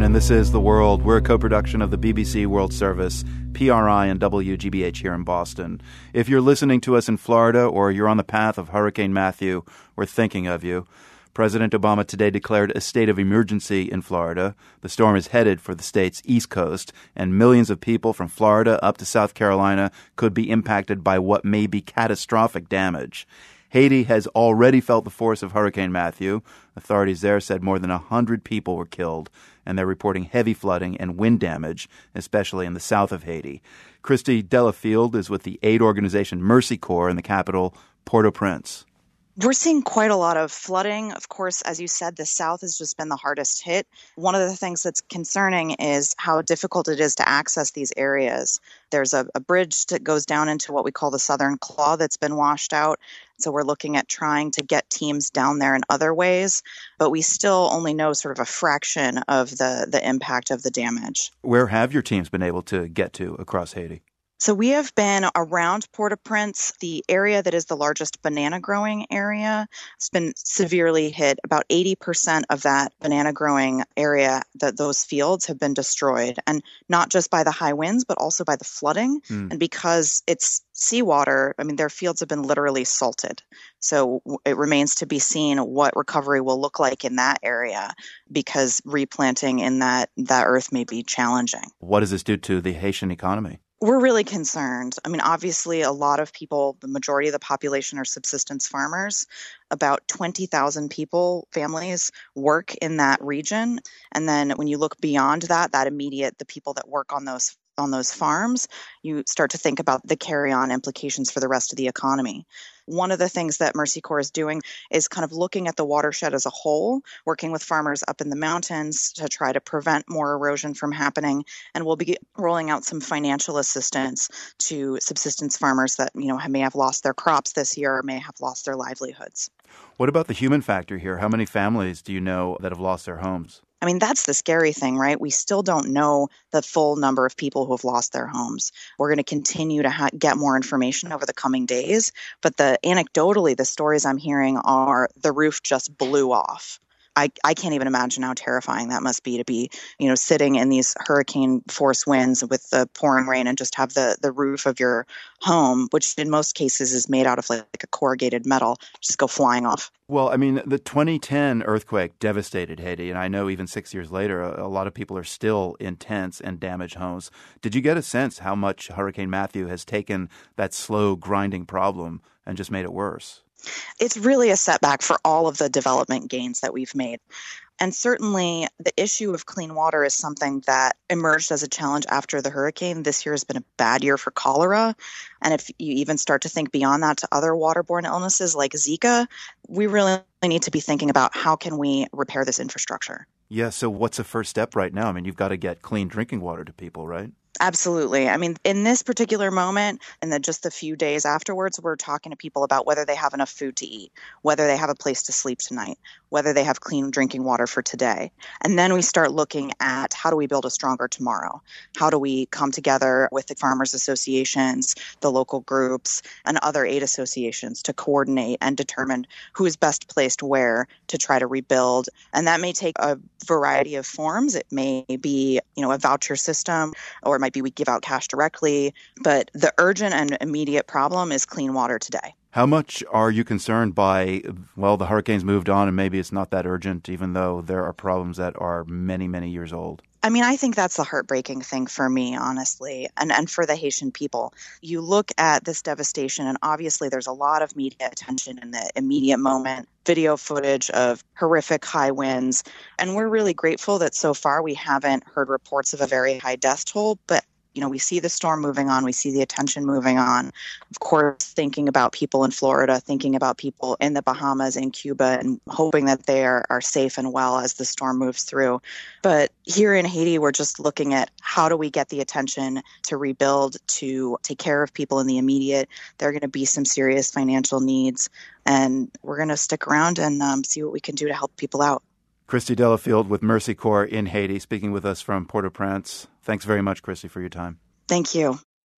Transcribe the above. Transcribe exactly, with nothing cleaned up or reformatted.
Washington, and this is The World. We're a co-production of the B B C World Service, P R I, and W G B H here in Boston. If you're listening to us in Florida or you're on the path of Hurricane Matthew, we're thinking of you. President Obama today declared a state of emergency in Florida. The storm is headed for the state's east coast, and millions of people from Florida up to South Carolina could be impacted by what may be catastrophic damage. Haiti has already felt the force of Hurricane Matthew. Authorities there said more than one hundred people were killed, and they're reporting heavy flooding and wind damage, especially in the south of Haiti. Christy Delafield is with the aid organization Mercy Corps in the capital, Port-au-Prince. We're seeing quite a lot of flooding. Of course, as you said, the South has just been the hardest hit. One of the things that's concerning is how difficult it is to access these areas. There's a, a bridge that goes down into what we call the Southern Claw that's been washed out. So we're looking at trying to get teams down there in other ways, but we still only know sort of a fraction of the, the impact of the damage. Where have your teams been able to get to across Haiti? So we have been around Port-au-Prince, the area that is the largest banana growing area. It's been severely hit. About eighty percent of that banana growing area, that those fields have been destroyed. And not just by the high winds, but also by the flooding. Mm. And because it's seawater, I mean, their fields have been literally salted. So it remains to be seen what recovery will look like in that area, because replanting in that, that earth may be challenging. What does this do to the Haitian economy? We're really concerned. I mean, obviously, a lot of people, the majority of the population are subsistence farmers. About twenty thousand people, families, work in that region. And then when you look beyond that, that immediate, the people that work on those on those farms, you start to think about the carry-on implications for the rest of the economy. One of the things that Mercy Corps is doing is kind of looking at the watershed as a whole, working with farmers up in the mountains to try to prevent more erosion from happening. And we'll be rolling out some financial assistance to subsistence farmers that, you know, may have lost their crops this year or may have lost their livelihoods. What about the human factor here? How many families do you know that have lost their homes? I mean, that's the scary thing, right? We still don't know the full number of people who have lost their homes. We're going to continue to ha- get more information over the coming days. But the anecdotally, the stories I'm hearing are the roof just blew off. I, I can't even imagine how terrifying that must be to be, you know, sitting in these hurricane force winds with the pouring rain and just have the, the roof of your home, which in most cases is made out of like, like a corrugated metal, just go flying off. Well, I mean, the twenty ten earthquake devastated Haiti, and I know even six years later, a, a lot of people are still in tents and damaged homes. Did you get a sense how much Hurricane Matthew has taken that slow, grinding problem and just made it worse? It's really a setback for all of the development gains that we've made. And certainly the issue of clean water is something that emerged as a challenge after the hurricane. This year has been a bad year for cholera. And if you even start to think beyond that to other waterborne illnesses like Zika, we really need to be thinking about how can we repair this infrastructure. Yeah, so what's the first step right now? I mean, you've got to get clean drinking water to people, right? Absolutely. I mean, in this particular moment, and then just a few days afterwards, we're talking to people about whether they have enough food to eat, whether they have a place to sleep tonight, whether they have clean drinking water for today. And then we start looking at how do we build a stronger tomorrow? How do we come together with the farmers associations, the local groups, and other aid associations to coordinate and determine who is best placed where to try to rebuild? And that may take a variety of forms. It may be, you know, a voucher system, or it might be we give out cash directly. But the urgent and immediate problem is clean water today. How much are you concerned by, well, the hurricane's moved on and maybe it's not that urgent, even though there are problems that are many, many years old? I mean, I think that's the heartbreaking thing for me, honestly, and, and for the Haitian people. You look at this devastation, and obviously there's a lot of media attention in the immediate moment, video footage of horrific high winds. And we're really grateful that so far we haven't heard reports of a very high death toll, but you know, we see the storm moving on. We see the attention moving on. Of course, thinking about people in Florida, thinking about people in the Bahamas, in Cuba, and hoping that they are, are safe and well as the storm moves through. But here in Haiti, we're just looking at how do we get the attention to rebuild, to take care of people in the immediate. There are going to be some serious financial needs, and we're going to stick around and um, see what we can do to help people out. Christy Delafield with Mercy Corps in Haiti, speaking with us from Port-au-Prince. Thanks very much, Christy, for your time. Thank you.